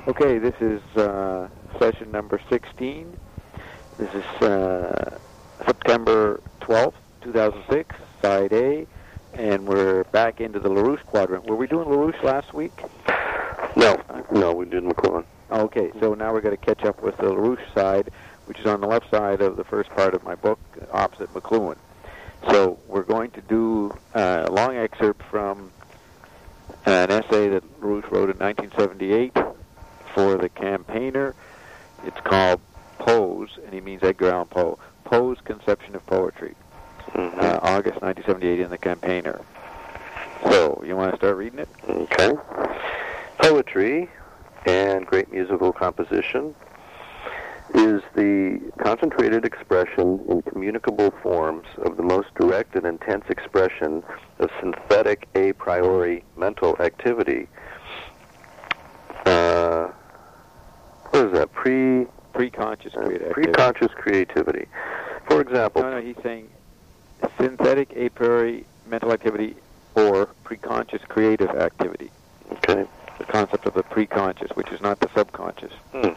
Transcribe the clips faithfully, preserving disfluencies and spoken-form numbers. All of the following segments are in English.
Okay, this is uh, session number sixteen. This is uh, September twelfth, two thousand six, Side A, and we're back into the LaRouche quadrant. Were we doing LaRouche last week? No, no, we did McLuhan. Okay, so now we're going to catch up with the LaRouche side, which is on the left side of the first part of my book, opposite McLuhan. So we're going to do uh, a long excerpt from an essay that LaRouche wrote in nineteen seventy-eight for the Campaigner. It's called Poe's, and he means Edgar Allan Poe, Poe's Conception of Poetry, Mm-hmm. uh, August nineteen seventy-eight in the Campaigner. So, you want to start reading it? Okay. Poetry and great musical composition is the concentrated expression in communicable forms of the most direct and intense expression of synthetic a priori mental activity. Uh, what is that? Pre Pre-conscious uh, creativity. pre-conscious creativity. For example, No, no, he's saying synthetic a priori mental activity or pre-conscious creative activity. okay. The concept of the pre-conscious, which is not the subconscious. Hmm.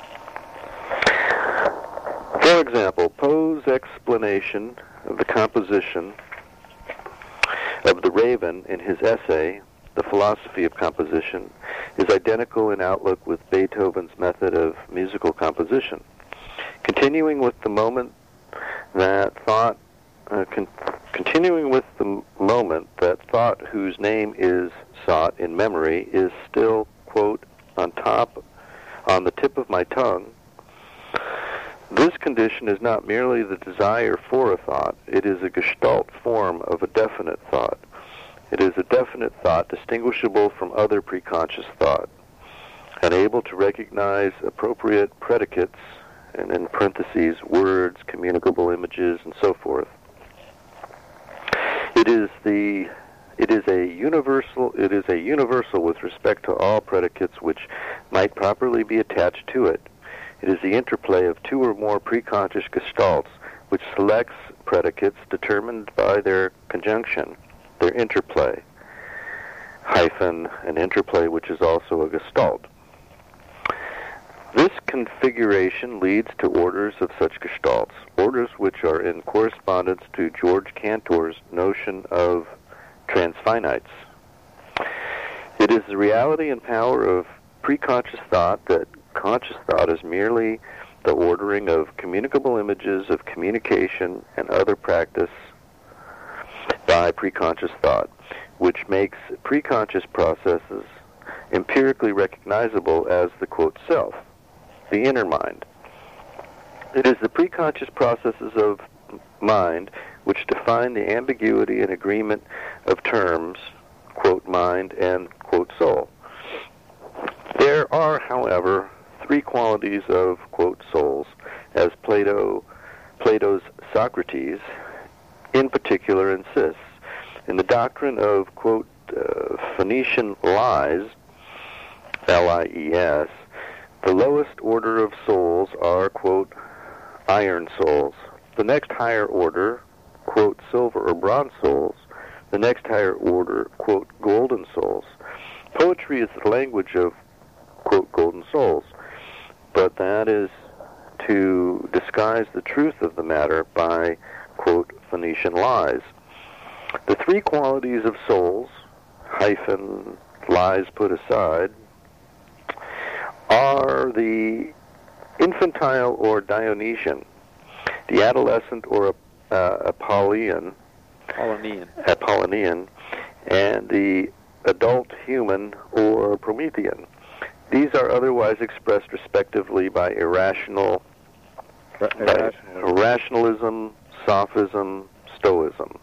For example, Poe's explanation of the composition of the raven in his essay, The Philosophy of Composition, is identical in outlook with Beethoven's method of musical composition. Continuing with the moment that thought, uh, con- continuing with the m- moment that thought whose name is sought in memory is still, quote, on top, on the tip of my tongue. This condition is not merely the desire for a thought, it is a gestalt form of a definite thought. It is a definite thought distinguishable from other preconscious thought, and able to recognize appropriate predicates, and in parentheses, words, communicable images, and so forth. It is the it is a universal it is a universal with respect to all predicates which might properly be attached to it. It is the interplay of two or more preconscious gestalts which selects predicates determined by their conjunction, their interplay, hyphen, an interplay which is also a gestalt. This configuration leads to orders of such gestalts, orders which are in correspondence to George Cantor's notion of transfinites. It is the reality and power of preconscious thought that conscious thought is merely the ordering of communicable images of communication and other practice by preconscious thought, which makes preconscious processes empirically recognizable as the, quote, self, the inner mind. It is the preconscious processes of mind which define the ambiguity and agreement of terms, quote, mind and, quote, soul. There are, however, three qualities of, quote, souls, as Plato, Plato's Socrates, in particular, insists. In the doctrine of, quote, uh, Phoenician lies, L I E S, the lowest order of souls are, quote, iron souls. The next higher order, quote, silver or bronze souls. The next higher order, quote, golden souls. Poetry is the language of, quote, golden souls, but that is to disguise the truth of the matter by, quote, Phoenician lies. The three qualities of souls, hyphen, lies put aside, are the infantile or Dionysian, the adolescent or uh, Apollonian, Apollonian. Apollonian, and the adult human or Promethean. These are otherwise expressed respectively by irrational, Ra- by irrational. rationalism, sophism, stoicism,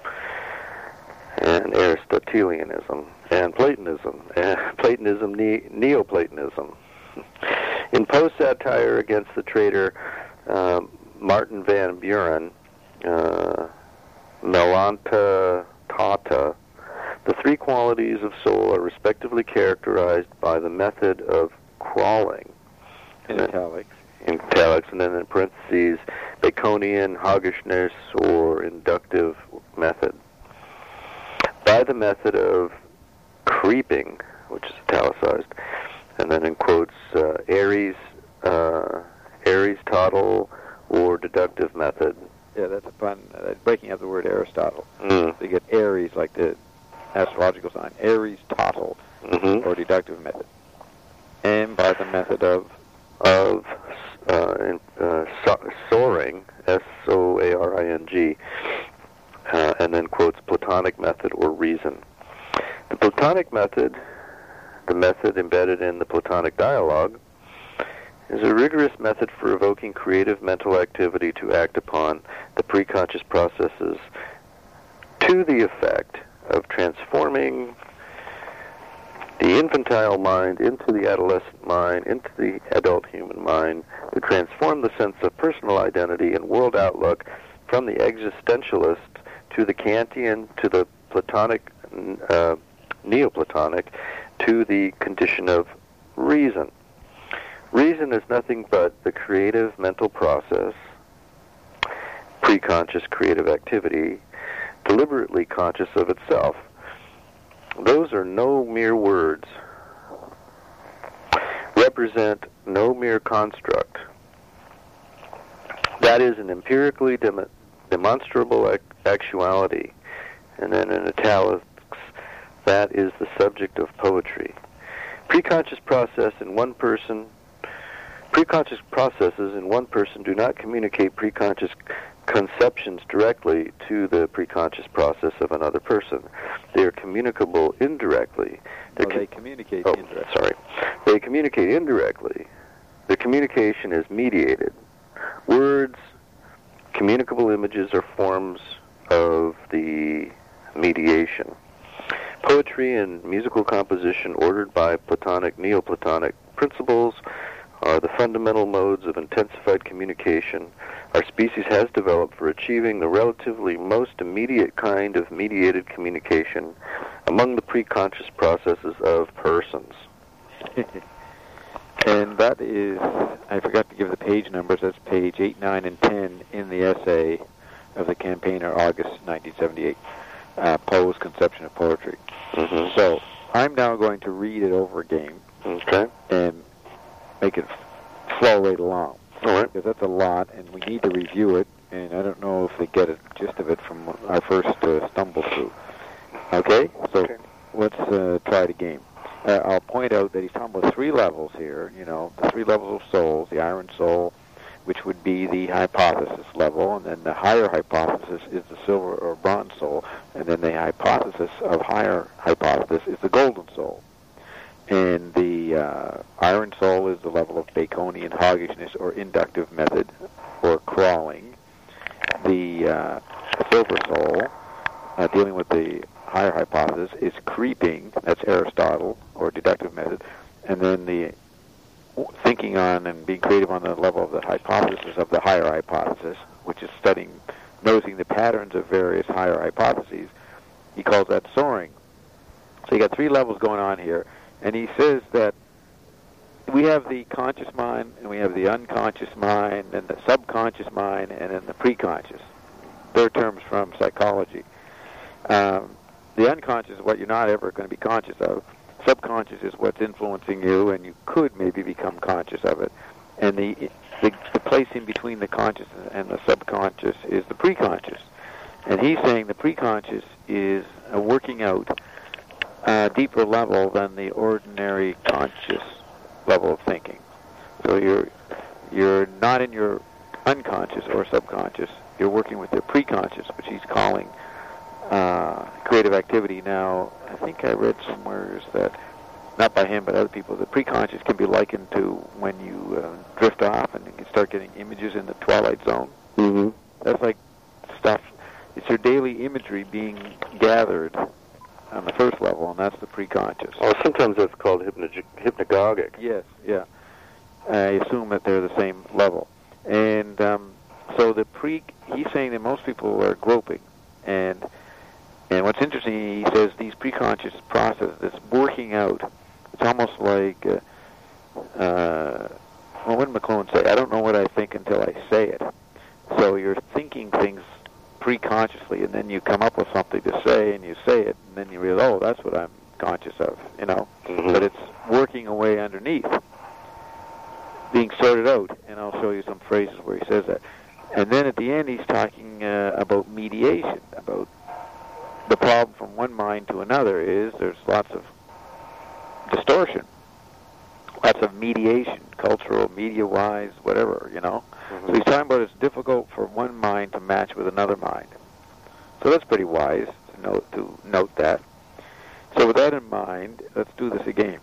and Aristotelianism, and Platonism, and Platonism, ne- Neoplatonism. In Poe's satire against the traitor um, Martin Van Buren, uh, Melanta Tata, the three qualities of soul are respectively characterized by the method of crawling, In italics. in italics, and then in parentheses, Baconian, hoggishness, or inductive method. By the method of creeping, which is italicized, and then in quotes, uh, Aries, uh, Aristotle, or deductive method. Yeah, that's a pun. Uh, breaking up the word Aristotle. Mm. So you get Aries, like the astrological sign, Aristotle, Mm-hmm. or deductive method. And by the method of? Of uh, in, uh, so- soaring, S O A R I N G, uh, and then quotes Platonic method or reason. The Platonic method, the method embedded in the Platonic dialogue, is a rigorous method for evoking creative mental activity to act upon the preconscious processes to the effect of transforming the infantile mind into the adolescent mind, into the adult human mind, to transform the sense of personal identity and world outlook from the existentialist to the Kantian, to the Platonic, uh, Neoplatonic, to the condition of reason. Reason is nothing but the creative mental process, preconscious creative activity, deliberately conscious of itself. Those are no mere words, represent no mere construct. That is an empirically dem- demonstrable ac- actuality. And then in italics, that is the subject of poetry. Preconscious process in one person, preconscious processes in one person do not communicate preconscious conceptions directly to the preconscious process of another person. They are communicable indirectly. Well, they communicate oh, indirectly. Sorry. They communicate indirectly. The communication is mediated. Words, communicable images are forms of the mediation. Poetry and musical composition ordered by Platonic, Neoplatonic principles are the fundamental modes of intensified communication our species has developed for achieving the relatively most immediate kind of mediated communication among the preconscious processes of persons. And that is, I forgot to give the page numbers, that's page eight, nine, and ten in the essay of the campaigner, August nineteen seventy-eight, uh, Poe's Conception of Poetry. Mm-hmm. So I'm now going to read it over again. Okay. And make it flow right along. All right. Because that's a lot, and we need to review it, and I don't know if they get a gist of it from our first uh, stumble through. Okay? So Okay. let's uh, try it again. Uh, I'll point out that he's talking about three levels here, you know, the three levels of souls, the iron soul, which would be the hypothesis level, and then the higher hypothesis is the silver or bronze soul, and then the hypothesis of higher hypothesis is the golden soul. And the uh, iron soul is the level of Baconian hoggishness or inductive method, or crawling. The uh, silver soul, uh, dealing with the higher hypothesis, is creeping, that's Aristotle, or deductive method. And then the thinking on and being creative on the level of the hypothesis of the higher hypothesis, which is studying, noticing the patterns of various higher hypotheses, he calls that soaring. So you got three levels going on here. And he says that we have the conscious mind, and we have the unconscious mind, and the subconscious mind, and then the preconscious. They're terms from psychology. Um, the unconscious is what you're not ever going to be conscious of. Subconscious is what's influencing you, and you could maybe become conscious of it. And the the, the place in between the conscious and the subconscious is the preconscious. And he's saying the preconscious is a working out Uh, deeper level than the ordinary conscious level of thinking. So you're you're not in your unconscious or subconscious. You're working with your preconscious, which he's calling uh, creative activity. Now, I think I read somewhere is that, not by him but other people, the preconscious can be likened to when you uh, drift off and you start getting images in the twilight zone. Mm-hmm. That's like stuff. It's your daily imagery being gathered on the first level, and that's the preconscious. Oh, sometimes that's called hypnag- hypnagogic. Yes, yeah. I assume that they're the same level. And um, so the pre, he's saying that most people are groping. And and what's interesting, he says these preconscious processes, this working out, it's almost like, uh, uh, well, what did McLuhan say? I don't know what I think until I say it. So you're thinking things preconsciously, and then you come up with something to say, and you say it, and then you realize, oh, that's what I'm conscious of, you know. Mm-hmm. But it's working away underneath, being sorted out. And I'll show you some phrases where he says that. And then at the end, he's talking uh, about mediation, about the problem from one mind to another is there's lots of distortion, lots of mediation, cultural, media-wise, whatever, you know. Mm-hmm. So he's talking about it's difficult for one mind to match with another mind. So that's pretty wise to note, to note that. So with that in mind, let's do this again.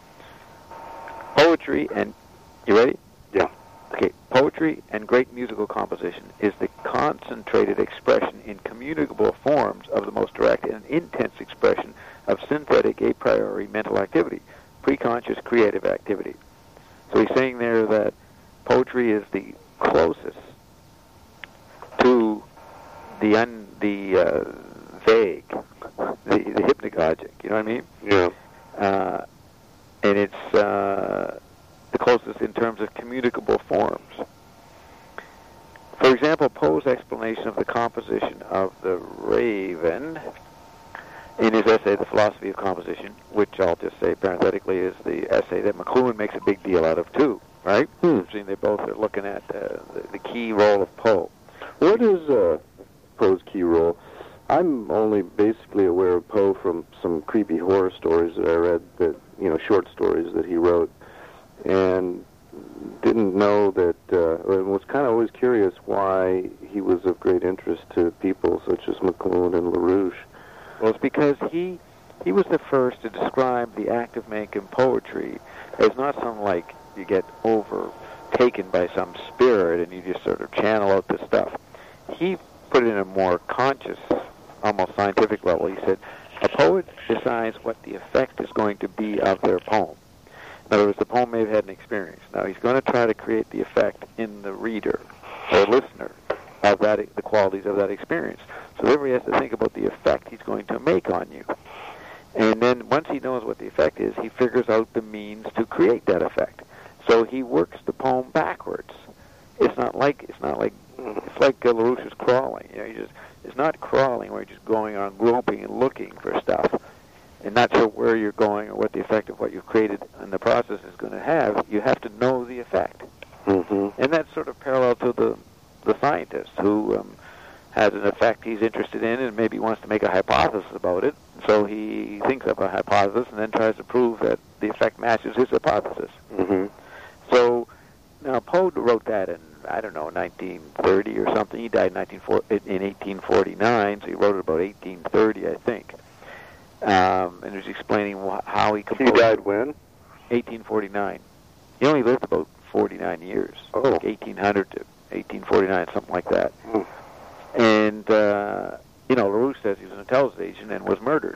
Poetry and, you ready? Yeah. Okay, poetry and great musical composition is the concentrated expression in communicable forms of the most direct and intense expression of synthetic a priori mental activity, preconscious creative activity. So he's saying there that poetry is the closest to the un, the uh, vague, the, the hypnagogic, you know what I mean? Yeah. Uh, and it's uh, the closest in terms of communicable forms. For example, Poe's explanation of the composition of the Raven in his essay, The Philosophy of Composition, which I'll just say parenthetically is the essay that McLuhan makes a big deal out of too, right? Hmm. Seeing they both are looking at uh, the, the key role of Poe. What is uh, Poe's key role? I'm only basically aware of Poe from some creepy horror stories that I read, that you know, short stories that he wrote, and didn't know that, uh, and was kind of always curious why he was of great interest to people such as McLuhan and LaRouche. Well, it's because he he was the first to describe the act of making poetry as not something like you get overtaken by some spirit and you just sort of channel out this stuff. He put it in a more conscious, almost scientific level. He said, a poet decides what the effect is going to be of their poem. In other words, the poem may have had an experience. Now, he's going to try to create the effect in the reader or listener of that, the qualities of that experience. So therefore, he has to think about the effect he's going to make on you. And then once he knows what the effect is, he figures out the means to create that effect. So he works the poem backwards. It's not like it's not like it's like uh, LaRouche's crawling. You know, you just it's not crawling where you're just going on groping and looking for stuff and not sure where you're going or what the effect of what you've created in the process is going to have. You have to know the effect. Mm-hmm. And that's sort of parallel to the the scientist who um, has an effect he's interested in and maybe wants to make a hypothesis about it. So he thinks of a hypothesis and then tries to prove that the effect matches his hypothesis. Mm-hmm. So now Poe wrote that in, I don't know, nineteen thirty or something. He died in eighteen forty-nine, so he wrote it about eighteen thirty, I think. Um, and he was explaining wh- how he composed. He died when? eighteen forty-nine. He only lived about forty-nine years. Oh. Like eighteen hundred to eighteen forty-nine, something like that. Mm. And, uh, you know, LaRouche says he was an intelligence agent and was murdered.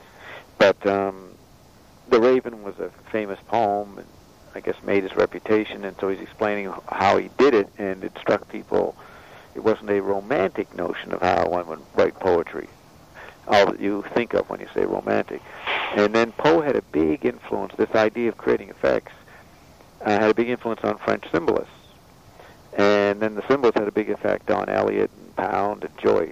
But um, The Raven was a famous poem and I guess made his reputation, and so he's explaining how he did it, and it struck people. It wasn't a romantic notion of how one would write poetry, all that you think of when you say romantic. And then Poe had a big influence, this idea of creating effects, uh, had a big influence on French symbolists. And then the symbolists had a big effect on Eliot and Pound and Joyce.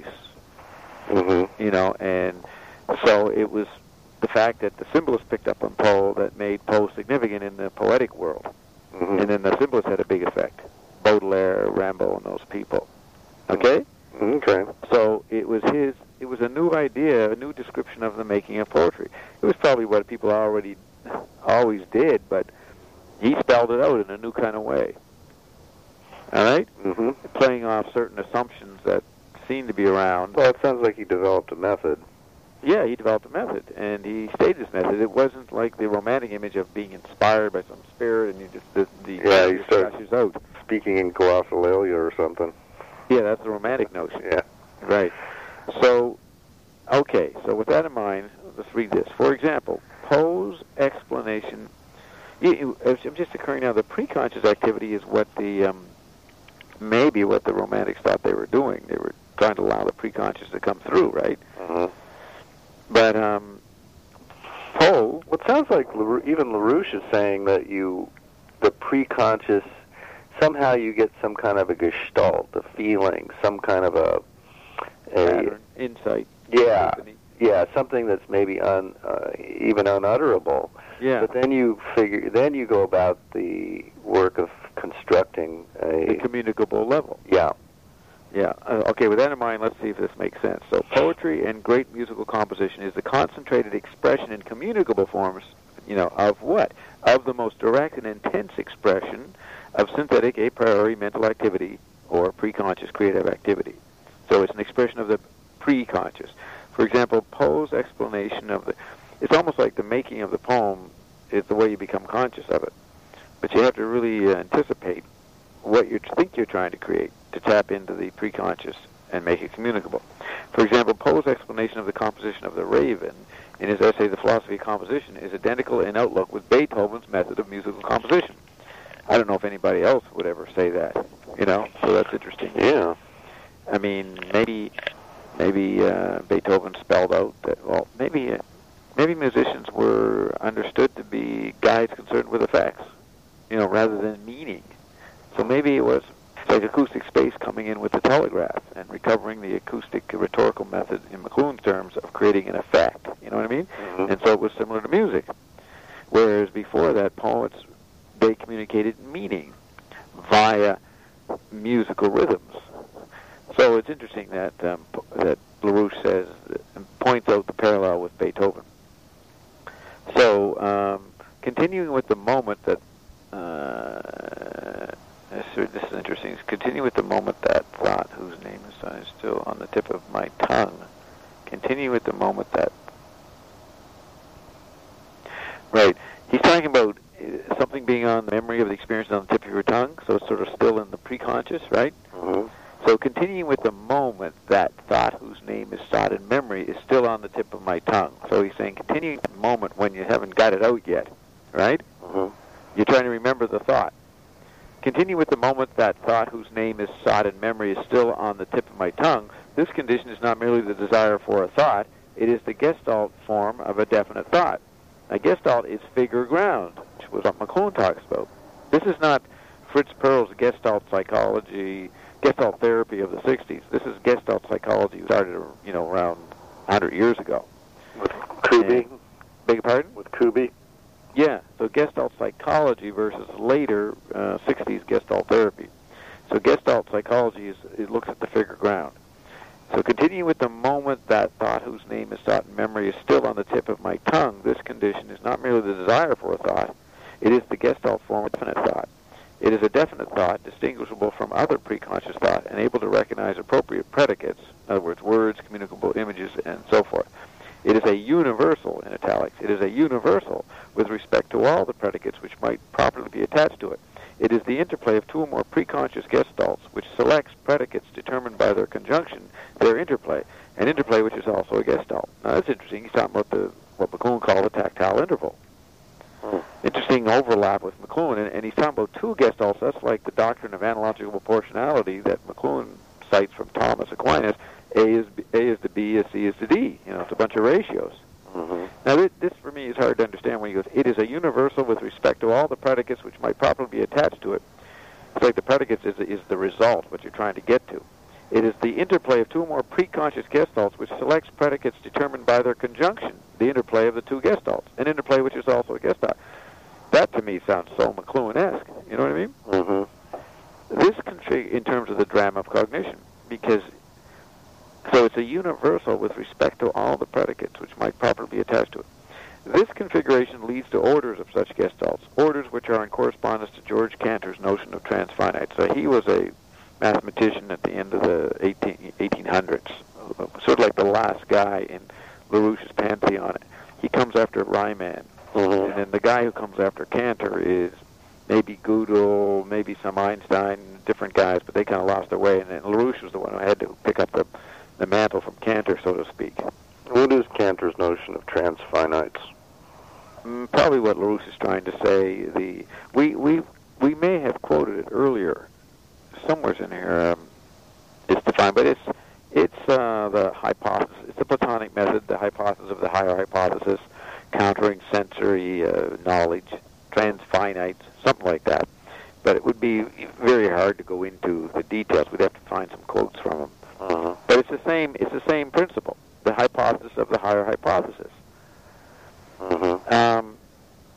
Mm-hmm. You know, and so it was the fact that the symbolists picked up on Poe that made Poe significant in the poetic world. Mm-hmm. And then the symbolists had a big effect. Baudelaire, Rimbaud, and those people. Okay? Okay. So it was his, it was a new idea, a new description of the making of poetry. It was probably what people already always did, but he spelled it out in a new kind of way. All right? Mm-hmm. Playing off certain assumptions that seemed to be around. Well, it sounds like he developed a method. Yeah, he developed a method, and he stated his method. It wasn't like the romantic image of being inspired by some spirit, and you just the, the Yeah, you start flashes out. speaking in glossolalia or something. Yeah, that's the romantic notion. Yeah. Right. So, okay. So with that in mind, let's read this. For example, Poe's explanation. It's just occurring now. The preconscious activity is what the um, maybe what the romantics thought they were doing. They were trying to allow the preconscious to come through, right? Uh-huh. But um, Poe, Well, it sounds like La- even LaRouche is saying that you, the preconscious, somehow you get some kind of a gestalt, a feeling, some kind of a, a pattern, insight, yeah, epiphany. yeah, something that's maybe un, uh, even unutterable. Yeah. But then you figure, then you go about the work of constructing The a communicable level. yeah. Yeah. Uh, okay, with that in mind, let's see if this makes sense. So poetry and great musical composition is the concentrated expression in communicable forms, you know, of what? Of the most direct and intense expression of synthetic a priori mental activity or preconscious creative activity. So it's an expression of the preconscious. For example, Poe's explanation of the, it's almost like the making of the poem is the way you become conscious of it. But you have to really uh, anticipate what you think you're trying to create to tap into the preconscious and make it communicable. For example, Poe's explanation of the composition of the Raven in his essay, The Philosophy of Composition, is identical in outlook with Beethoven's method of musical composition. I don't know if anybody else would ever say that, you know, so that's interesting. Yeah. I mean, maybe maybe uh, Beethoven spelled out that, well, maybe uh, maybe musicians were understood to be guys concerned with effects, you know, rather than meaning. So maybe it was like acoustic space coming in with the telegraph and recovering the acoustic rhetorical method in McLuhan's terms of creating an effect, you know what I mean? Mm-hmm. And so it was similar to music. Whereas before that, poets, they communicated meaning via musical rhythms. So it's interesting that um, that LaRouche says, points out the parallel with Beethoven. So um, continuing with the moment that, uh, this, this is interesting, continue with the moment that thought, whose name is still on the tip of my tongue, continue with the moment that, right, he's talking about something being on the memory of the experience on the tip of your tongue, so it's sort of still in the preconscious, right? Mm-hmm. So continuing with the moment, that thought whose name is sought in memory is still on the tip of my tongue. So he's saying continuing the moment when you haven't got it out yet, right? Mm-hmm. You're trying to remember the thought. Continue with the moment, that thought whose name is sought in memory is still on the tip of my tongue. This condition is not merely the desire for a thought, it is the Gestalt form of a definite thought. Now, Gestalt is figure ground, which was what McLuhan talks about. This is not Fritz Perls' Gestalt psychology, Gestalt therapy of the sixties. This is Gestalt psychology, started, you know, around one hundred years ago. With Kubi? And, beg your pardon? With Kubi? Yeah, so Gestalt psychology versus later uh, sixties Gestalt therapy. So Gestalt psychology is, it looks at the figure ground. So continue with the moment, that thought whose name is sought in memory is still on the tip of my tongue. This condition is not merely the desire for a thought, it is the Gestalt form of definite thought. It is a definite thought, distinguishable from other preconscious thought, and able to recognize appropriate predicates, in other words, words, communicable images, and so forth. It is a universal, in italics, it is a universal with respect to all the predicates which might properly be attached to it. It is the interplay of two or more preconscious gestalts which selects predicates determined by their conjunction, their interplay, an interplay which is also a gestalt. Now that's interesting. He's talking about the what McLuhan called the tactile interval. Hmm. Interesting overlap with McLuhan, and, and he's talking about two gestalts. That's like the doctrine of analogical proportionality that McLuhan cites from Thomas Aquinas. A is A is to B, C is to D. You know, it's a bunch of ratios. Mm-hmm. Now, this, this for me is hard to understand when he goes, it is a universal with respect to all the predicates which might properly be attached to it. It's like the predicates is, is the result, what you're trying to get to. It is the interplay of two or more preconscious gestalts which selects predicates determined by their conjunction, the interplay of the two gestalts, an interplay which is also a gestalt. That, to me, sounds so McLuhan-esque. You know what I mean? Mm-hmm. This config in terms of the drama of cognition, because so it's a universal with respect to all the predicates which might properly be attached to it. This configuration leads to orders of such gestalts, orders which are in correspondence to George Cantor's notion of transfinite. So he was a mathematician at the end of the eighteen hundreds, sort of like the last guy in LaRouche's pantheon. He comes after Riemann, Mm-hmm. and then the guy who comes after Cantor is maybe Gödel, maybe some Einstein, different guys, but they kind of lost their way, and then LaRouche was the one who had to pick up the the mantle from Cantor, so to speak. What is Cantor's notion of transfinites? Mm, probably what LaRouche is trying to say. The we we we may have quoted it earlier, somewhere in here. Um, it's defined, but it's it's uh, the hypothesis. It's the Platonic method, the hypothesis of the higher hypothesis, countering sensory uh, knowledge, transfinites, something like that. But it would be very hard to go into the details. We'd have to find some quotes from him. Uh-huh. But it's the same. It's the same principle. The hypothesis of the higher hypothesis. Mm-hmm. Um,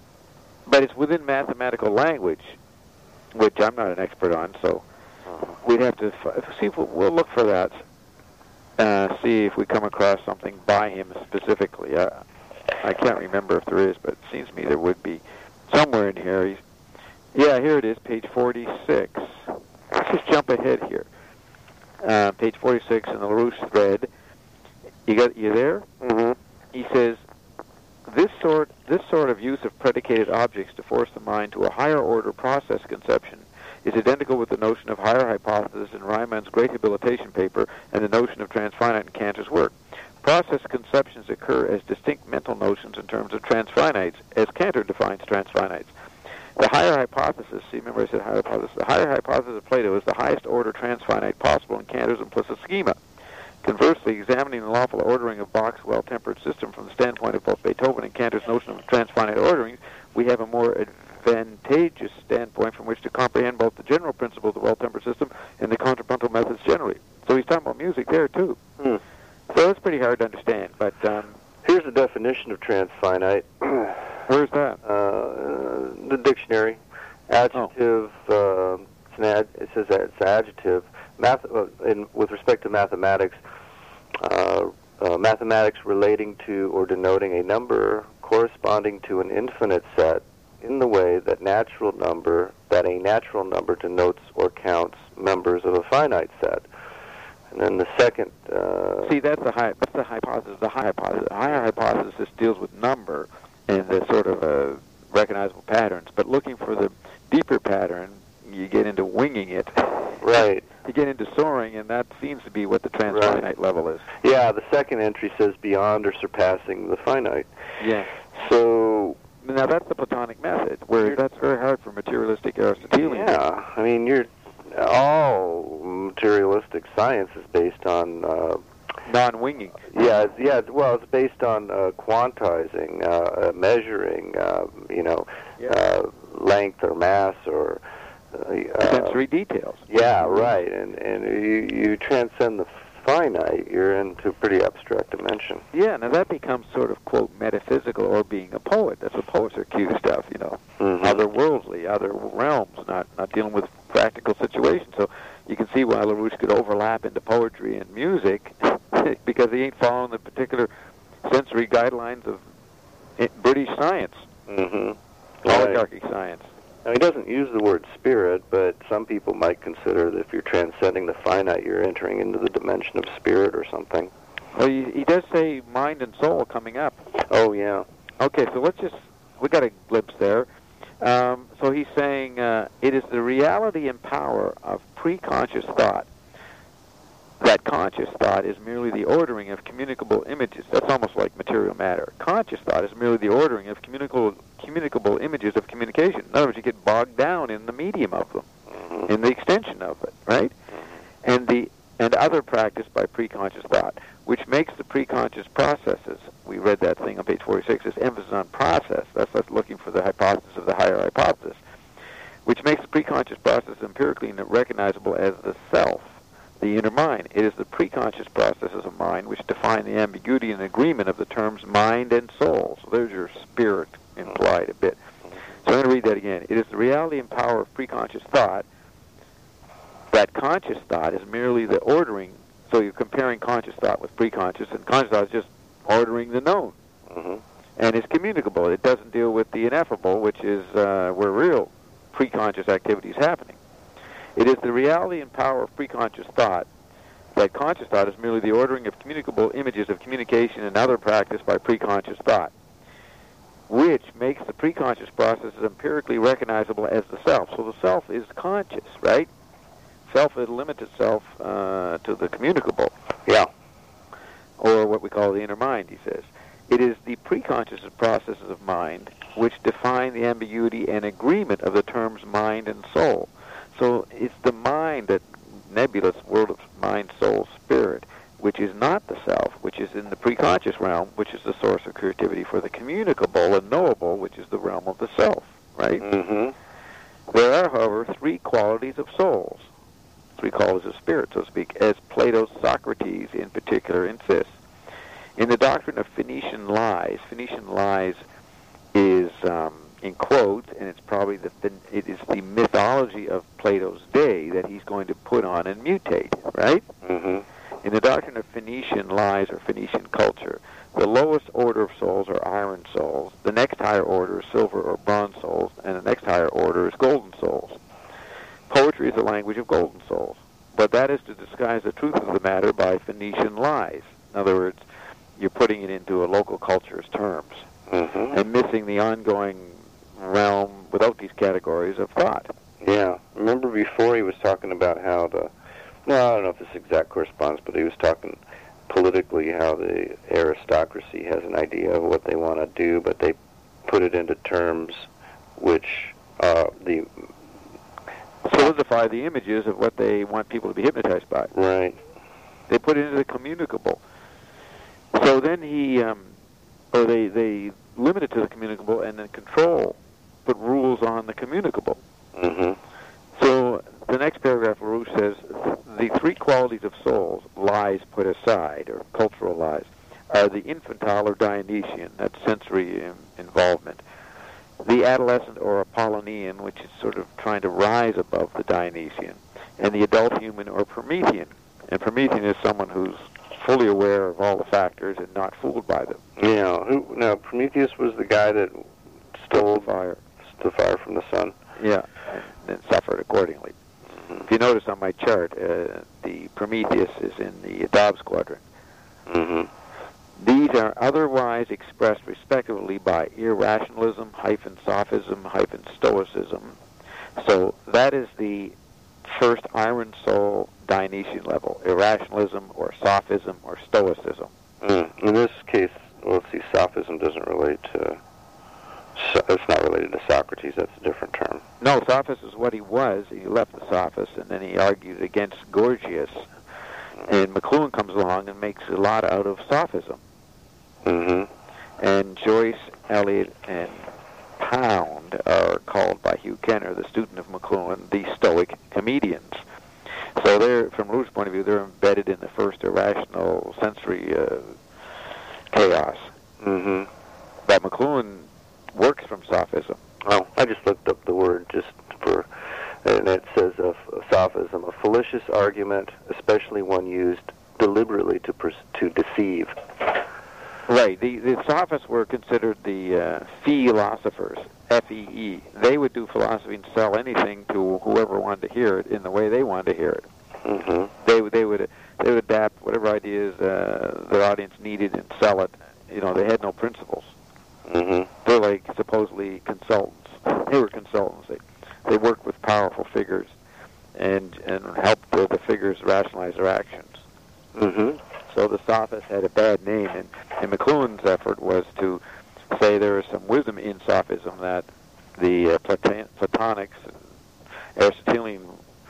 but it's within mathematical language, which I'm not an expert on, so we'd have to f- see if we'll, we'll look for that, uh, see if we come across something by him specifically. Uh, I can't remember if there is, but it seems to me there would be somewhere in here. He's, yeah, here it is, page forty-six. Let's just jump ahead here. Uh, page forty-six in the LaRouche thread. You got you there? Mm-hmm. He says, this sort this sort of use of predicated objects to force the mind to a higher order process conception is identical with the notion of higher hypothesis in Riemann's great habilitation paper and the notion of transfinite in Cantor's work. Process conceptions occur as distinct mental notions in terms of transfinites, as Cantor defines transfinites. The higher hypothesis, see, remember I said higher hypothesis, the higher hypothesis of Plato is the highest order transfinite possible in Cantor's implicit schema. Conversely, examining the lawful ordering of Bach's well-tempered system from the standpoint of both Beethoven and Cantor's notion of transfinite ordering, we have a more advantageous standpoint from which to comprehend both the general principle of the well-tempered system and the contrapuntal methods generally. So he's talking about music there, too. Hmm. So that's pretty hard to understand, but... Um, Here's the definition of transfinite. Where's that? Uh, the dictionary. Adjective, oh. uh, it's an ad, it says that it's adjective. Math, uh, in, with respect to mathematics, uh, uh, mathematics relating to or denoting a number corresponding to an infinite set in the way that natural number, that a natural number denotes or counts members of a finite set. And then the second... Uh, See, that's the high. That's the hypothesis. The high hypothesis. The higher hypothesis deals with number and the sort of uh, recognizable patterns. But looking for the deeper pattern, you get into winging it. Right. You get into soaring, and that seems to be what the transfinite right. level is. Yeah, the second entry says beyond or surpassing the finite. Yeah. So... Now, that's the Platonic method, where that's very hard for materialistic Aristotelians. Yeah, I mean, you're... all materialistic science is based on uh, non-winging. Yeah, it's, yeah. It's, well, it's based on uh, quantizing, uh, uh, measuring, uh, you know, yeah. uh, length or mass or uh, sensory details. Yeah, right. And and you you transcend the finite, you're into a pretty abstract dimension. Yeah. Now that becomes sort of quote metaphysical or being a poet. That's what poets are accused of. You know, mm-hmm. otherworldly, other realms, not not dealing with practical situations. So you can see why LaRouche could overlap into poetry and music because he ain't following the particular sensory guidelines of British science, mm-hmm. oligarchic right. science. Now, he doesn't use the word spirit, but some people might consider that if you're transcending the finite, you're entering into the dimension of spirit or something. Well, he, he does say mind and soul coming up. Oh, yeah. Okay, so let's just, we got a glimpse there. Um, so he's saying uh, it is the reality and power of pre-conscious thought. That conscious thought is merely the ordering of communicable images. That's almost like material matter. Conscious thought is merely the ordering of communicable communicable images of communication. In other words, you get bogged down in the medium of them, mm-hmm. in the extension of it, right? Mm-hmm. And the and other practice by pre-conscious thought, which makes the pre-conscious processes. We read that thing on page forty-six. This emphasis on process. That's us looking for the hypothesis of the higher hypothesis, which makes the pre-conscious process empirically recognizable as the self. The inner mind. It is the preconscious processes of mind which define the ambiguity and agreement of the terms mind and soul. So there's your spirit implied a bit. So I'm going to read that again. It is the reality and power of preconscious thought. That conscious thought is merely the ordering. So you're comparing conscious thought with preconscious, and conscious thought is just ordering the known. Mm-hmm. And it's communicable. It doesn't deal with the ineffable, which is uh, where real preconscious activity is happening. It is the reality and power of preconscious thought. That conscious thought is merely the ordering of communicable images of communication and other practice by preconscious thought, which makes the preconscious processes empirically recognizable as the self. So the self is conscious, right? Self limits itself uh, to the communicable. Yeah. Or what we call the inner mind, he says. It is the preconscious processes of mind which define the ambiguity and agreement of the terms mind and soul. So it's the mind, that nebulous world of mind, soul, spirit, which is not the self, which is in the preconscious realm, which is the source of creativity for the communicable and knowable, which is the realm of the self, right? Mm-hmm. There are, however, three qualities of souls, three qualities of spirit, so to speak, as Plato's Socrates in particular insists. In the doctrine of Phoenician lies, Phoenician lies is um, in quotes, and it's probably the, the it is the mythology of Plato's day that he's going to put on and mutate, right? Mm-hmm. In the doctrine of Phoenician lies or Phoenician culture, the lowest order of souls are iron souls, the next higher order is silver or bronze souls, and the next higher order is golden souls. Poetry is the language of golden souls, but that is to disguise the truth of the matter by Phoenician lies. In other words, you're putting it into a local culture's terms, mm-hmm. and missing the ongoing realm without these categories of thought. Yeah. Remember before he was talking about how the, well, I don't know if this exact corresponds, but he was talking politically how the aristocracy has an idea of what they want to do, but they put it into terms which uh, the... solidify the images of what they want people to be hypnotized by. Right. They put it into the communicable. So then he, um, or they, they limit it to the communicable and then control, put rules on the communicable. Mm-hmm. So the next paragraph, LaRouche says, the three qualities of souls, lies put aside, or cultural lies, are the infantile or Dionysian, that's sensory um, involvement, the adolescent or Apollonian, which is sort of trying to rise above the Dionysian, and the adult human or Promethean. And Promethean is someone who's fully aware of all the factors and not fooled by them. Yeah. Who? Now, Prometheus was the guy that stole the fire. the fire from the sun. Yeah, and then suffered accordingly. Mm-hmm. If you notice on my chart, uh, the Prometheus is in the Dobbs quadrant. Mm-hmm. These are otherwise expressed respectively by irrationalism, hyphen sophism, hyphen stoicism. So that is the first iron soul Dionysian level, irrationalism or sophism or stoicism. Mm. In this case, well, see, sophism doesn't relate to, so, it's not related to Socrates, that's a different term. No, Sophist is what he was. He left the Sophist, and then he argued against Gorgias. And McLuhan comes along and makes a lot out of sophism. Mm-hmm. And Joyce, Eliot, and Pound are called by Hugh Kenner, the student of McLuhan, the Stoic comedians. So they're, from Rouge's point of view, they're embedded in the first irrational sensory uh, chaos. Mm-hmm. But McLuhan works from sophism. Oh, I just looked up the word just for, and it says of sophism, a fallacious argument, especially one used deliberately to pers- to deceive. Right. The, the sophists were considered the uh, philosophers, F E E. They would do philosophy and sell anything to whoever wanted to hear it in the way they wanted to hear it. Mm-hmm. They would they would they would adapt whatever ideas uh, their audience needed and sell it. You know, they had no principles. Mm-hmm. They're like supposedly consultants. They were consultants. They they worked with powerful figures and and helped the, the figures rationalize their actions. Mm-hmm. So the sophists had a bad name, and, and McLuhan's effort was to say there is some wisdom in sophism that the uh, Platon- Platonics and Aristotelian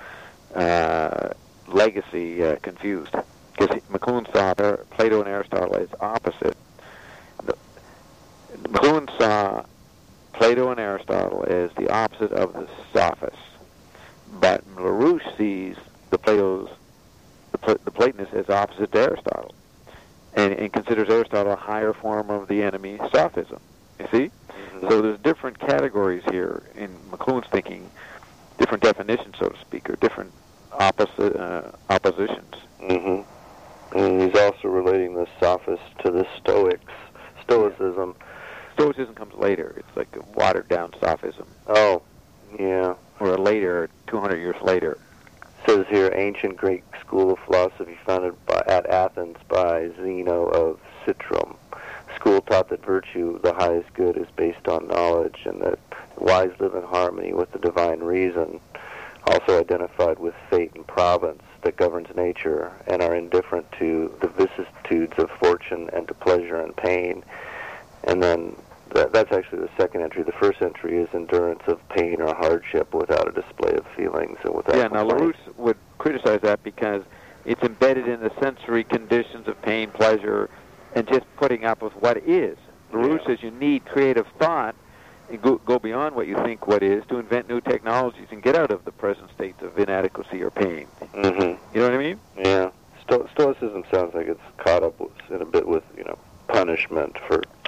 uh, legacy uh, confused. Because McLuhan saw Plato and Aristotle as opposite. The, McLuhan saw Plato and Aristotle as the opposite of the sophists. But LaRouche sees the Plato's the, Pla- the Platonists as opposite to Aristotle, and, and considers Aristotle a higher form of the enemy sophism. You see? Mm-hmm. So there's different categories here in McLuhan's thinking, different definitions, so to speak, or different opposite uh, oppositions. Mm-hmm. And he's also relating the sophists to the Stoics, Stoicism. Stoicism comes later. It's like a watered-down sophism. Oh, yeah. Or later, two hundred years later. Says here, ancient Greek school of philosophy founded by, at Athens by Zeno of Citrum. School taught that virtue, the highest good, is based on knowledge, and that the wise live in harmony with the divine reason. Also identified with fate and providence that governs nature, and are indifferent to the vicissitudes of fortune and to pleasure and pain. And then that, that's actually the second entry. The first entry is endurance of pain or hardship without a display of feelings and without Yeah, now complaint. LaRouche would criticize that because it's embedded in the sensory conditions of pain, pleasure, and just putting up with what is. LaRouche Yeah. says you need creative thought and go, go beyond what you think what is to invent new technologies and get out of the present states of inadequacy or pain. Mm-hmm. You know what I mean? Yeah. Sto- Stoicism sounds like it's caught up with, in a bit with, you know, punishment for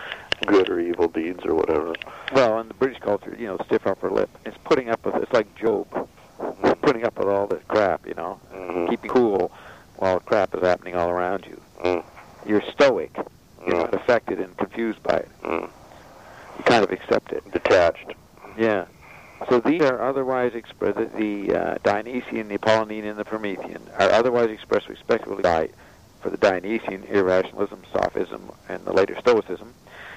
good or evil deeds or whatever. Well, in the British culture, you know, stiff upper lip. It's putting up with, it's like Job, putting up with all this crap, you know, Mm-hmm. keeping cool while crap is happening all around you. Mm. You're stoic. You're Mm. not affected and confused by it. Mm. You kind of accept it. Detached. Yeah. So these are otherwise expressed, the uh, Dionysian, the Apollonian, and the Promethean are otherwise expressed respectively by, for the Dionysian, irrationalism, sophism, and the later Stoicism,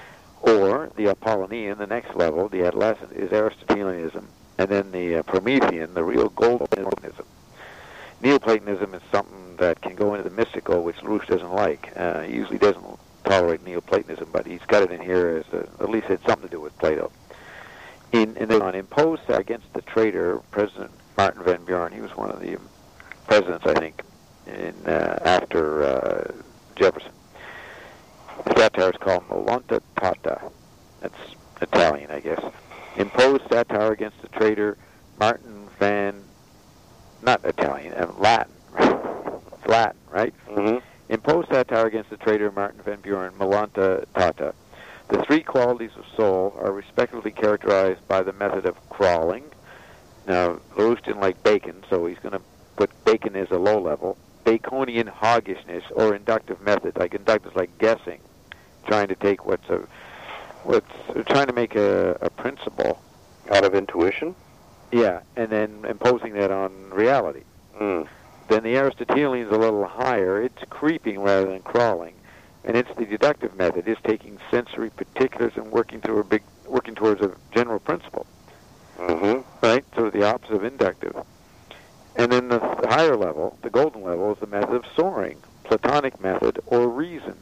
or the Apollonian, the next level, the adolescent, is Aristotelianism, and then the uh, Promethean, the real golden Neoplatonism. Neoplatonism is something that can go into the mystical, which LaRouche doesn't like. Uh, he usually doesn't tolerate Neoplatonism, but he's got it in here as a, at least it's something to do with Plato. In, and then on imposed against the traitor, President Martin Van Buren, he was one of the presidents, I think, in uh, after uh, Jefferson. The satire is called Molonta Tata. That's Italian, I guess. Imposed satire against the traitor Martin Van, not Italian, uh, Latin. It's Latin, right? Mm-hmm. Imposed satire against the traitor Martin Van Buren, Molonta Tata. The three qualities of soul are respectively characterized by the method of crawling. Now, LaRouche didn't like bacon, so he's going to put bacon as a low level. Baconian hoggishness, or inductive method. Like inductive is like guessing, trying to take what's a, what's trying to make a, a principle Out of intuition? Yeah, and then imposing that on reality. Mm. Then the Aristotelian is a little higher. It's creeping rather than crawling. And it's the deductive method. It's taking sensory particulars and working through a big, working towards a general principle. Mm-hmm. Right? Sort of the opposite of inductive. And then the higher level, the golden level, is the method of soaring, Platonic method, or reason.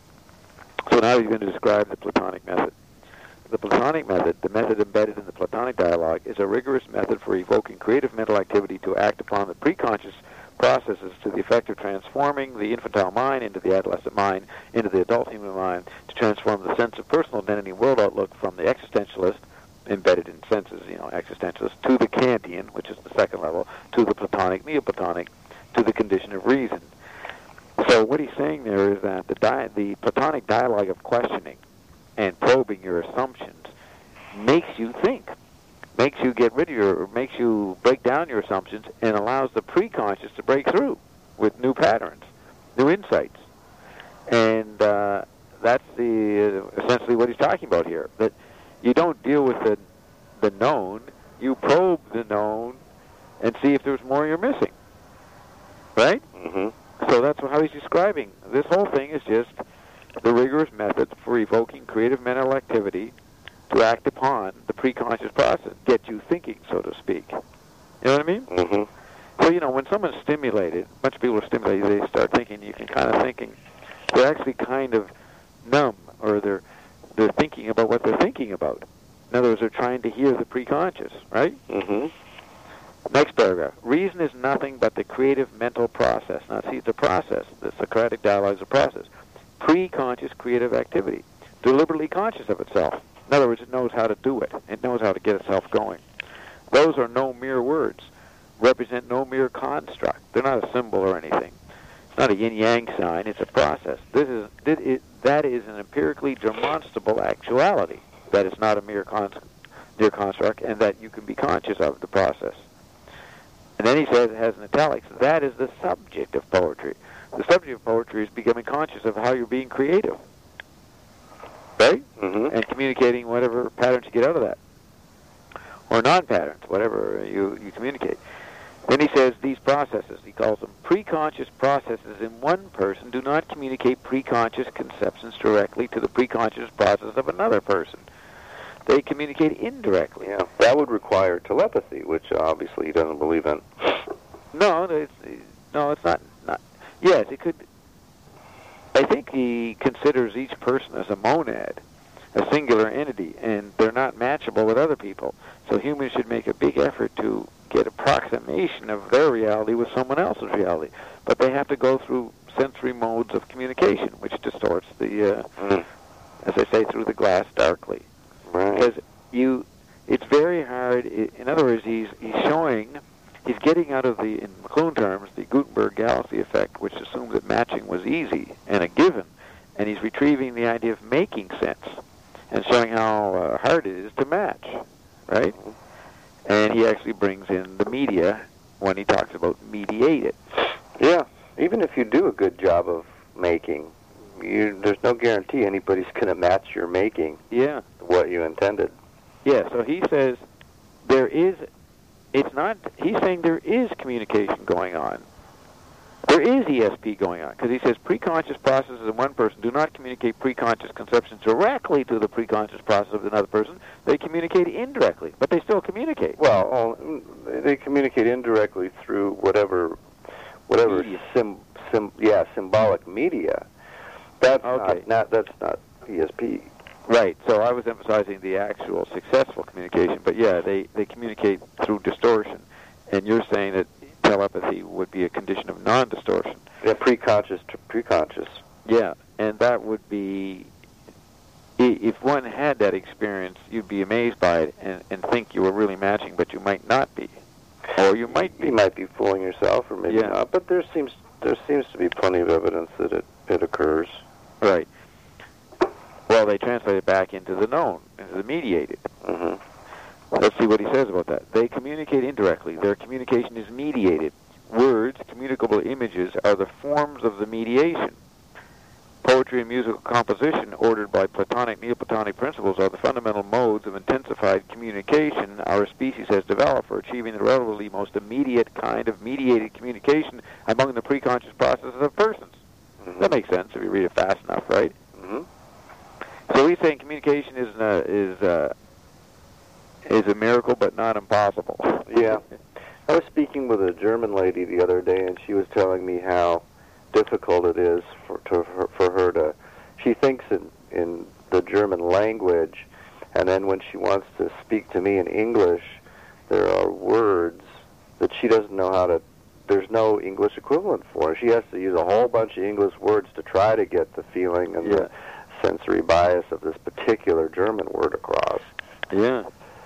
So now he's going to describe the Platonic method. The Platonic method, the method embedded in the Platonic dialogue, is a rigorous method for evoking creative mental activity to act upon the preconscious processes to the effect of transforming the infantile mind into the adolescent mind, into the adult human mind, to transform the sense of personal identity and world outlook from the existentialist, embedded in senses, you know, existentialist, to the Kantian, which is the second level, to the Platonic, Neoplatonic, to the condition of reason. So what he's saying there is that the, di- the Platonic dialogue of questioning and probing your assumptions makes you think, makes you get rid of your, makes you break down your assumptions, and allows the preconscious to break through with new patterns, new insights. And uh, that's the uh, essentially what he's talking about here. That you don't deal with the the known, you probe the known and see if there's more you're missing. Right? Mm-hmm. So that's how he's describing. This whole thing is just the rigorous methods for evoking creative mental activity to act upon the preconscious process, get you thinking, so to speak. You know what I mean? Mm-hmm. So, you know, when someone's stimulated, a bunch of people are stimulated, they start thinking, you can kind of thinking, they're actually kind of numb, or they're they're thinking about what they're thinking about. In other words, they're trying to hear the preconscious, right? Mm-hmm. Next paragraph. Reason is nothing but the creative mental process. Now, see, it's a process. The Socratic dialogue is a process. Pre-conscious creative activity, deliberately conscious of itself. In other words, it knows how to do it. It knows how to get itself going. Those are no mere words, represent no mere construct. They're not a symbol or anything. It's not a yin-yang sign. It's a process. This is, this is that is an empirically demonstrable actuality. That it's not a mere, con- mere construct, and that you can be conscious of the process. And then he says, it has in italics, that is the subject of poetry. The subject of poetry is becoming conscious of how you're being creative, right? Mm-hmm. And communicating whatever patterns you get out of that, or non-patterns, whatever you, you communicate. Then he says these processes, he calls them preconscious processes in one person, do not communicate preconscious conceptions directly to the preconscious process of another person. They communicate indirectly. Yeah, that would require telepathy, which obviously he doesn't believe in. No, it's, no, it's not, not. Yes, it could. I think he considers each person as a monad, a singular entity, and they're not matchable with other people. So humans should make a big effort to get approximation of their reality with someone else's reality. But they have to go through sensory modes of communication, which distorts the, uh, Mm. as I say, through the glass darkly. Right. Because you, it's very hard. In other words, he's he's showing, he's getting out of the, in McLuhan terms, the Gutenberg galaxy effect, which assumes that matching was easy and a given, and he's retrieving the idea of making sense. and showing how uh, hard it is to match, right? And he actually brings in the media when he talks about mediated. Yeah, even if you do a good job of making, you, there's no guarantee anybody's going to match your making. Yeah. What you intended. Yeah, so he says there is, it's not, he's saying there is communication going on. There is E S P going on, because he says preconscious processes in one person do not communicate preconscious conceptions directly to the preconscious process of another person. They communicate indirectly, but they still communicate. Well, oh, they communicate indirectly through whatever, whatever sim, sim, yeah, symbolic media. That's okay. not, not that's not E S P. Right. So I was emphasizing the actual successful communication, but yeah, they they communicate through distortion, and you're saying that telepathy would be a condition of non-distortion. Yeah, preconscious to preconscious. Yeah, and that would be, if one had that experience, you'd be amazed by it and, and think you were really matching, but you might not be, or you might be. You might be fooling yourself, or maybe yeah. not. But there seems there seems to be plenty of evidence that it it occurs. Right. Well, they translate it back into the known, into the mediated. Mm-hmm. Let's see what he says about that. They communicate indirectly. Their communication is mediated. Words, communicable images, are the forms of the mediation. Poetry and musical composition, ordered by Platonic, Neoplatonic principles, are the fundamental modes of intensified communication our species has developed for achieving the relatively most immediate kind of mediated communication among the preconscious processes of persons. Mm-hmm. That makes sense if you read it fast enough, right? Mm-hmm. So he's saying communication is uh, is uh, is a miracle, but not impossible. Yeah. I was speaking with a German lady the other day, and she was telling me how difficult it is for to, for, for her to. She thinks in in the German language, and then when she wants to speak to me in English, there are words that she doesn't know how to. There's no English equivalent for. She has to use a whole bunch of English words to try to get the feeling and yeah. the sensory bias of this particular German word across. Yeah.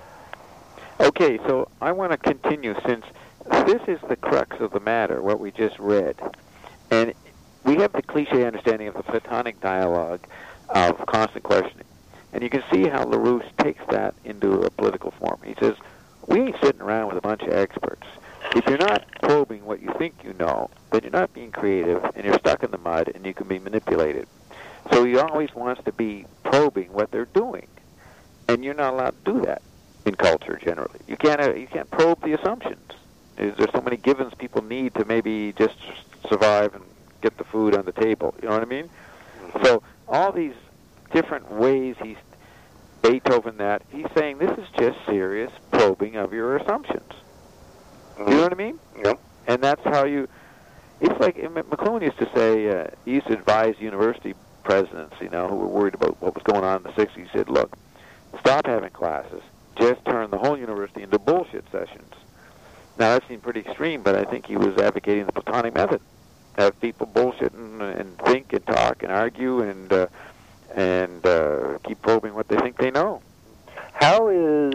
Okay, so I want to continue, since this is the crux of the matter, what we just read. And we have the cliche understanding of the Platonic dialogue of constant questioning. And you can see how LaRouche takes that into a political form. He says, we ain't sitting around with a bunch of experts. If you're not probing what you think you know, then you're not being creative, and you're stuck in the mud, and you can be manipulated. So he always wants to be probing what they're doing, and you're not allowed to do that in culture generally. You can't uh, you can't probe the assumptions. There's, there's so many givens people need to maybe just survive and get the food on the table. You know what I mean? Mm-hmm. So all these different ways he's Beethoven that he's saying this is just serious probing of your assumptions. Mm-hmm. You know what I mean? Yep. And that's how you. It's like McLuhan used to say. Uh, he used to advise university presidents, you know, who were worried about what was going on in the sixties. He said, look, stop having classes. Just turn the whole university into bullshit sessions. Now, that seemed pretty extreme, but I think he was advocating the Platonic method. Have people bullshit and, and think and talk and argue and uh, and uh, keep probing what they think they know. How is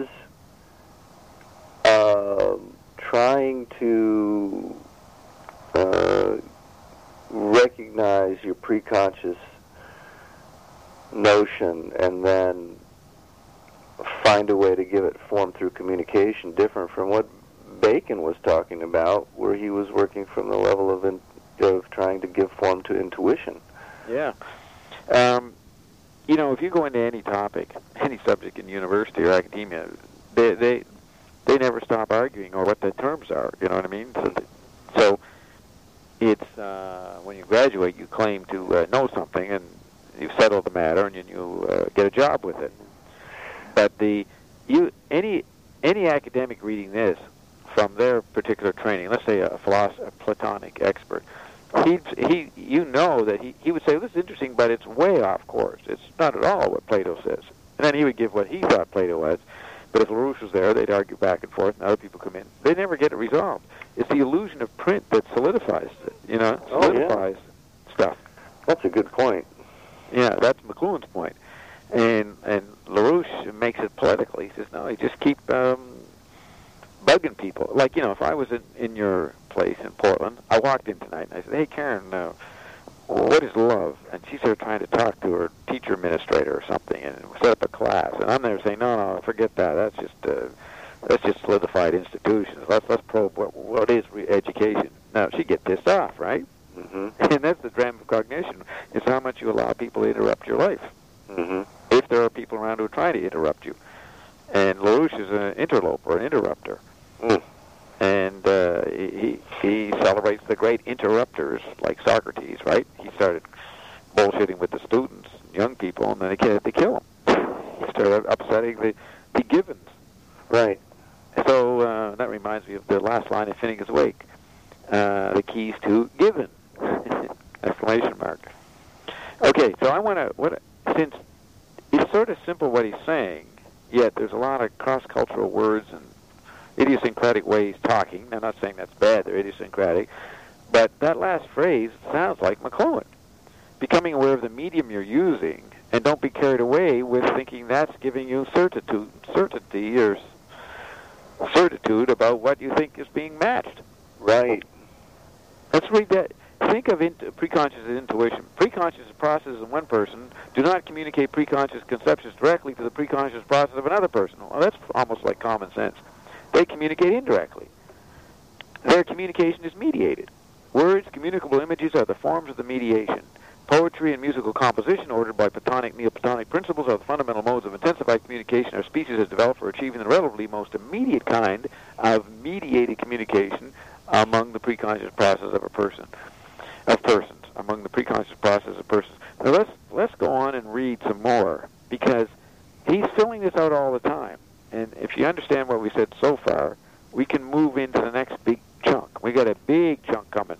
uh, trying to uh, recognize your preconscious notion and then find a way to give it form through communication different from what Bacon was talking about, where he was working from the level of in, of trying to give form to intuition? Yeah. Um, you know, if you go into any topic, any subject in university or academia, they they they never stop arguing or what the terms are. You know what I mean? So, so it's uh, when you graduate, you claim to uh, know something, and you settle the matter, and you, you uh, get a job with it. But the you any any academic reading this from their particular training, let's say a philosopher, a Platonic expert, he he you know that he he would say, this is interesting, but it's way off course. It's not at all what Plato says. And then he would give what he thought Plato was. But if LaRouche was there, they'd argue back and forth, and other people come in. They never get it resolved. It's the illusion of print that solidifies it. You know, solidifies oh, yeah. stuff. That's a good point. Yeah, that's McLuhan's point. And and LaRouche makes it political. He says, no, you just keep um, bugging people. Like, you know, if I was in, in your place in Portland, I walked in tonight and I said, hey, Karen, uh, well, what is love? And she's there trying to talk to her teacher administrator or something and set up a class. And I'm there saying, no, no, forget that. That's just uh, that's just solidified institutions. Let's let's probe what what is re- education. Now she get pissed off, right? Mm-hmm. And that's the drama of cognition. It's how much you allow people to interrupt your life. Mm-hmm. If there are people around who are trying to interrupt you. And LaRouche is an interloper, an interrupter. Mm. And uh, he he celebrates the great interrupters like Socrates, right? He started bullshitting with the students, young people, and then they had to kill him. He started upsetting the, the Givens. Right. So uh, that reminds me of the last line of Finnegan's Wake. Uh, the keys to Given. Exclamation mark. Okay, so I want to, what since it's sort of simple what he's saying, yet there's a lot of cross-cultural words and idiosyncratic ways talking. I'm not saying that's bad, they're idiosyncratic, but that last phrase sounds like McLuhan. Becoming aware of the medium you're using, and don't be carried away with thinking that's giving you certitude, certainty or certitude about what you think is being matched. Right. Let's read that. Think of int- preconscious as intuition. Preconscious processes in one person do not communicate preconscious conceptions directly to the preconscious process of another person. Well, that's almost like common sense. They communicate indirectly. Their communication is mediated. Words, communicable images are the forms of the mediation. Poetry and musical composition, ordered by Platonic, Neoplatonic principles, are the fundamental modes of intensified communication our species has developed for achieving the relatively most immediate kind of mediated communication among the preconscious process of a person, of persons, among the preconscious process of persons. Now let's let's go on and read some more, because he's filling this out all the time. And if you understand what we said so far, we can move into the next big chunk. We got a big chunk coming.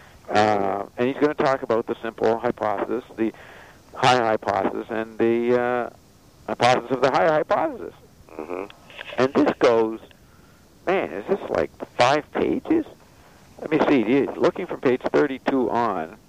Uh, and he's going to talk about the simple hypothesis, the high hypothesis, and the uh, hypothesis of the higher hypothesis. Mm-hmm. And this goes, man, is this like five pages? Let me see. Looking from page thirty-two on,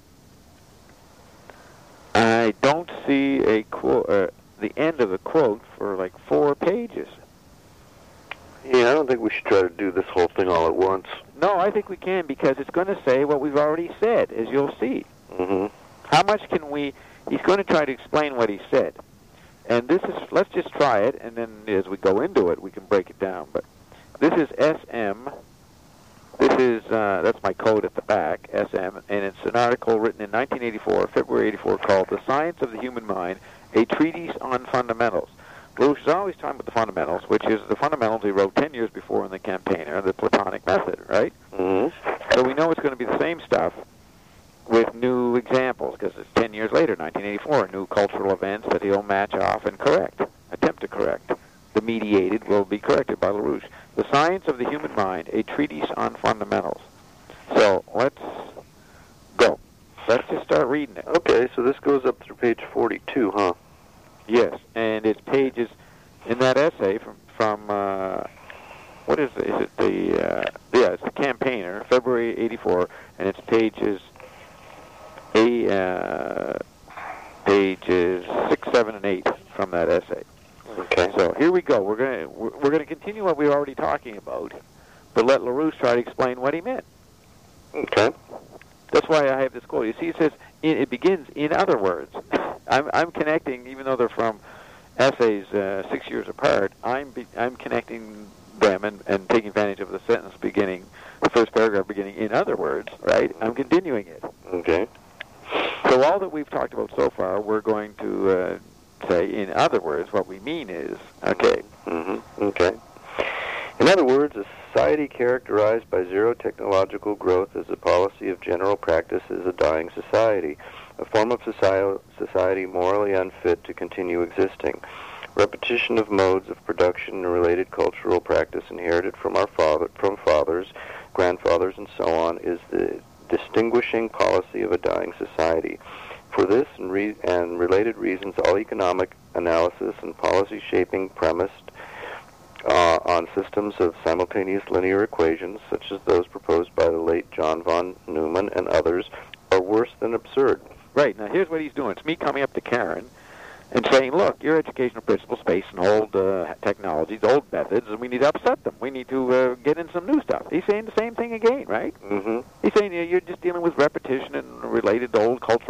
I don't see a quote, uh, the end of the quote for like four pages. Yeah, I don't think we should try to do this whole thing all at once. No, I think we can, because it's going to say what we've already said, as you'll see. Mm-hmm. How much can we... He's going to try to explain what he said. And this is... Let's just try it, and then as we go into it, we can break it down. But this is S M. This is... Uh, that's my code at the back, S M. And it's an article written in nineteen eighty-four, February eighty-four, called The Science of the Human Mind, a Treatise on Fundamentals. LaRouche is always talking about the fundamentals, which is the fundamentals he wrote ten years before in the Campaigner, the Platonic method, right? Mm-hmm. So we know it's going to be the same stuff with new examples, because it's ten years later, nineteen eighty-four, new cultural events that he'll match off and correct, attempt to correct. The mediated will be corrected by LaRouche. The Science of the Human Mind, a Treatise on Fundamentals. So let's go. Let's just start reading it. Okay, so this goes up through page forty-two, huh? Yes, and it's pages in that essay from from uh, what is it? Is it the uh, yeah? It's the Campaigner, February eighty-four, and it's pages a uh, pages six, seven, and eight from that essay. Okay. So here we go. We're gonna we're, we're gonna continue what we were already talking about, but let LaRouche try to explain what he meant. Okay. That's why I have this quote. You see, it says, it, it begins, in other words. I'm, I'm connecting, even though they're from essays uh, six years apart, I'm be, I'm connecting them and, and taking advantage of the sentence beginning, the first paragraph beginning, in other words, right? I'm continuing it. Okay. So all that we've talked about so far, we're going to uh, say, in other words, what we mean is, okay. Mm-hmm. Okay. In other words, a society characterized by zero technological growth as a policy of general practice is a dying society, a form of society, society morally unfit to continue existing. Repetition of modes of production and related cultural practice inherited from our father, from fathers, grandfathers, and so on is the distinguishing policy of a dying society. For this and, re- and related reasons, all economic analysis and policy shaping premised Uh, on systems of simultaneous linear equations, such as those proposed by the late John von Neumann and others, are worse than absurd. Right. Now, here's what he's doing. It's me coming up to Karen and saying, look, your educational principles based on old uh, technologies, old methods, and we need to upset them. We need to uh, get in some new stuff. He's saying the same thing again, right? Mm-hmm. He's saying, you know, you're just dealing with repetition and related to old cultural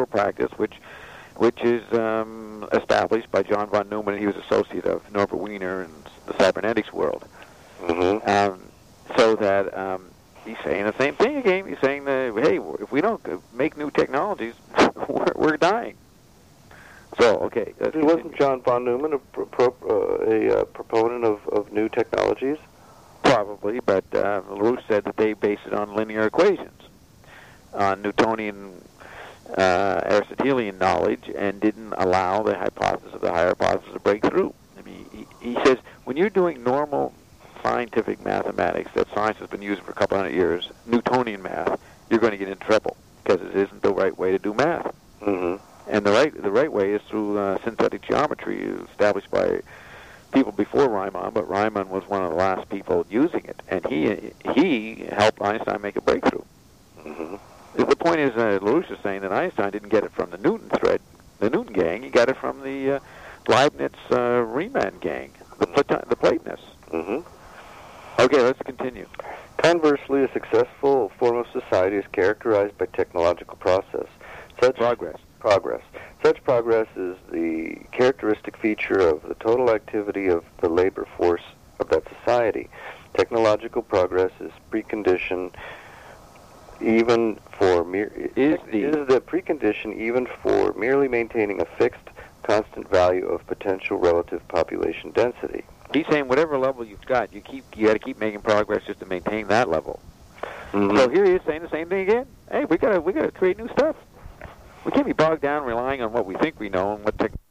that um, he's saying the same thing again. He's saying that, hey, if we don't make new technologies, we're, we're dying. So, okay. Let's Wasn't continue. John von Neumann a, pro, pro, uh, a uh, proponent of, of new technologies? Probably, but uh, LaRouche said that they base it on linear equations, on Newtonian, uh, Aristotelian knowledge, and didn't allow the hypothesis of the higher hypothesis to break through. I mean, he, he says when you're doing normal scientific mathematics that science has been using for a couple hundred years, Newtonian math, you're going to get in trouble because it isn't the right way to do math. Mm-hmm. And the right the right way is through uh, synthetic geometry established by people before Riemann, but Riemann was one of the last people using it, and he he helped Einstein make a breakthrough. Mm-hmm. The point is, uh, LaRouche is saying that Einstein didn't get it from the Newton thread, the Newton gang. He got it from the uh, Leibniz uh, Riemann gang, the Platon- the Platonists. Mm-hmm. Okay, let's continue. Conversely, a successful form of society is characterized by technological process. Such Progress. Progress. Such progress is the characteristic feature of the total activity of the labor force of that society. Technological progress is precondition even for mere Is the- is the precondition even for merely maintaining a fixed constant value of potential relative population density. He's saying whatever level you've got, you keep you got to keep making progress just to maintain that level. Mm-hmm. So here he is saying the same thing again. Hey, we gotta we gotta create new stuff. We can't be bogged down relying on what we think we know and what tech.